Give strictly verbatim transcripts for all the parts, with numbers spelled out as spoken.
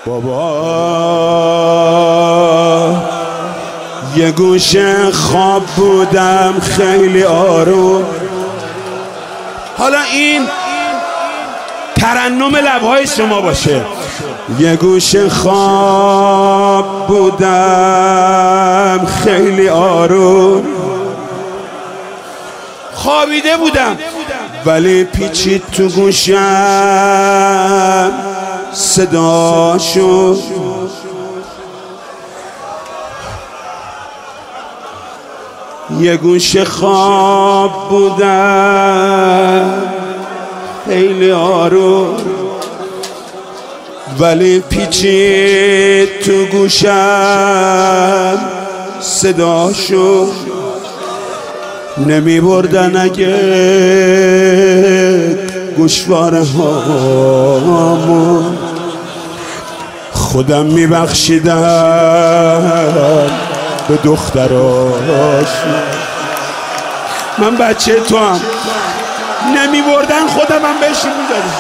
بابا یه گوشه خواب بودم خیلی آروم. حالا این ترنم لبهای شما باشه. یه گوشه خواب بودم خیلی آروم، خوابیده بودم ولی پیچید تو گوشم صداشو. یه گوشه خواب بودم خیلی آروم ولی پیچید تو گوشم صداشو. نمی بردن اگه گوشواره هامو، خودم می بخشیدم به دختراش. من بچه تو هم نمی بردن خودم هم بهش می دادم.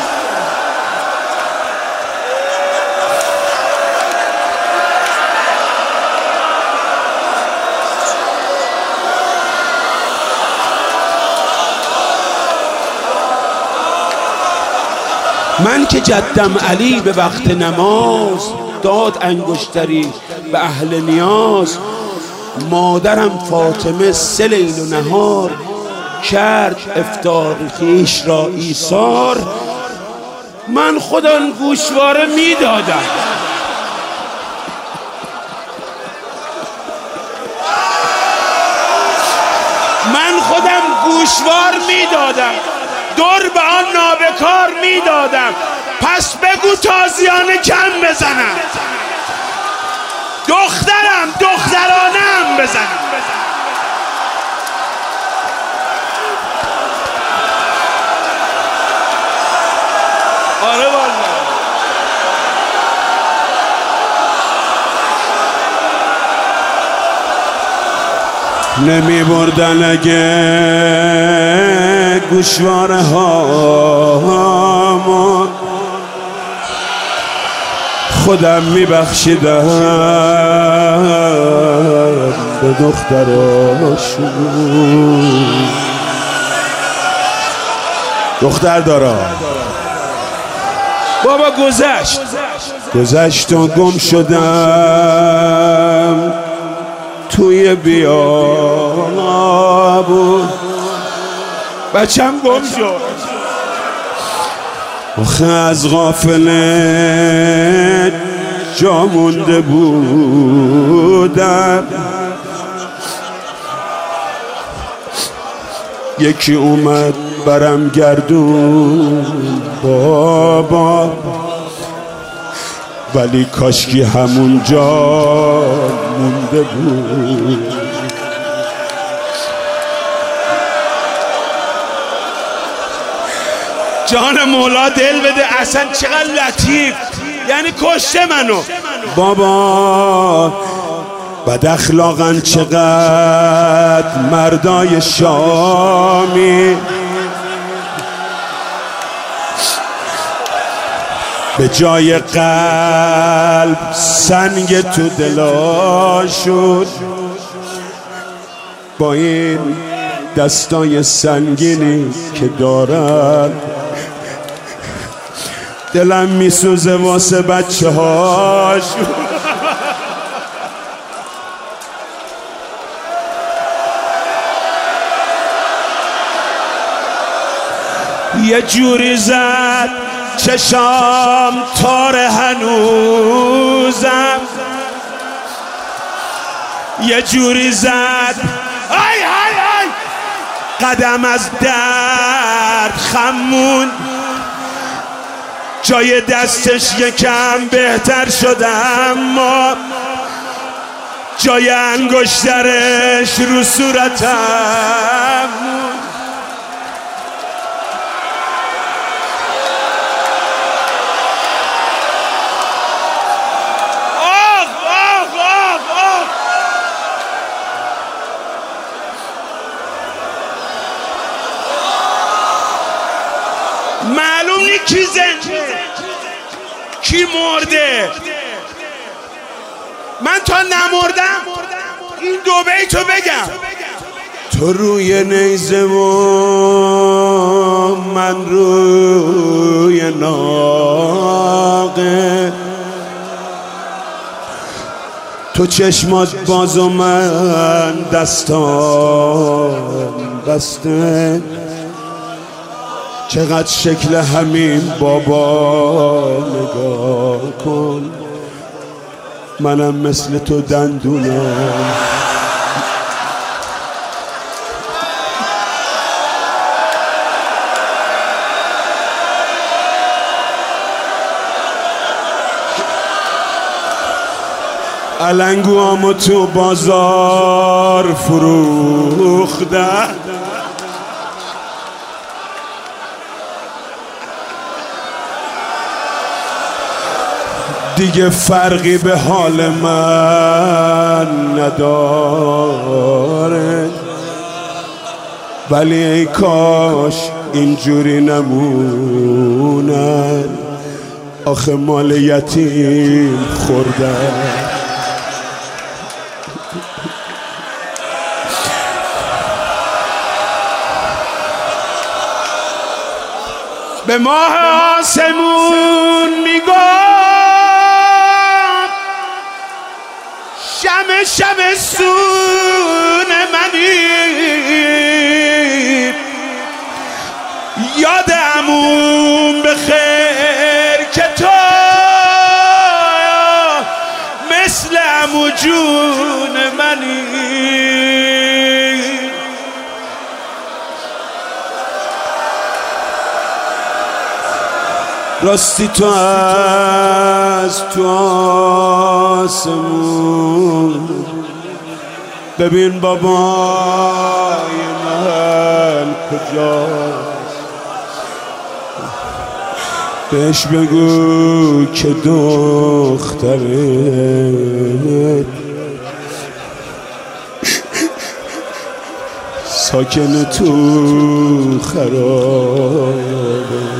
من که جدم علی به وقت نماز داد انگشتری به اهل نیاز، مادرم فاطمه سه لیل و نهار کرد افطار خویش را ایثار. من خودم گوشواره میدادم، من خودم گوشوار میدادم، دور به آن نابکار میدادم. پس بگو تازیانه کم بزنم، دخترم دخترانم بزنم. آره والله نمی بردن اگه گوشواره هامو، خودم می بخشیدم به دختراشون. دختر دارا بابا گذشت گذشت و گم شدم توی بیابون. بچم گم شد آخه از غافله جا مونده بودم. یکی اومد برم گردون بابا، ولی کاشکی همون جا مونده بود. جان مولا دل بده، اصلا چقدر لطیف، یعنی کشته منو بابا. بد اخلاقن چقدر مردای شامی، به جای قلب سنگ تو دلاشون. با این دستای سنگینی که دارن دلم میسوزه واسه بچه هاشون. یه جوری زد چشام تار هنوزم، یه جوری زد ای ای ای قدم از درد خمون. جای دستش یکم بهتر شد اما جای انگشترش رو صورتم. معلوم نی کی زنده کی مرده؟ من تا نمردم این دو بیتو بگم. تو روی نیزه و من روی ناقه، تو چشمات باز و من دستان بسته، چقدر شکل همین بابا نگاه کن، منم مثل تو دندونم. علنگوامو تو بازار فروختن، دیگه فرقی به حال من نداره، ولی ای کاش اینجوری نمونن، آخه مال یتیم خوردن. به ماه آسمون میگم شمع شمع سون منی، یاد عموم بخیر که تو مثل عمو جون منی. راستی تو از تو آسمون ببین بابای من کجاست، بهش بگو که دختره ساکن تو خرابه.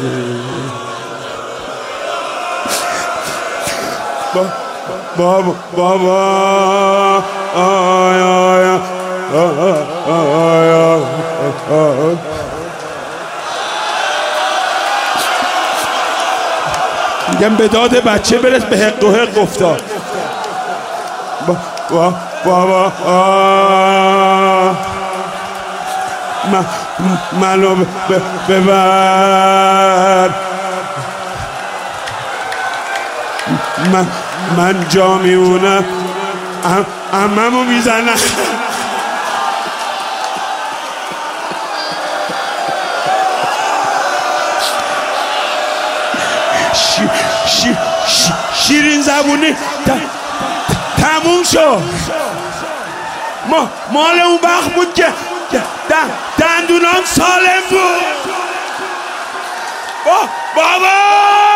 بابا بابا آی آی آی آی میگم به داد بچه برس به حق و حق افتاد. بابا بابا منو ببر، من من جا میونم عممو میزنم. شی شی شی شیرین زبونی تموم شد. ما مال اون وقت بود که دندونام سالم بود. بابا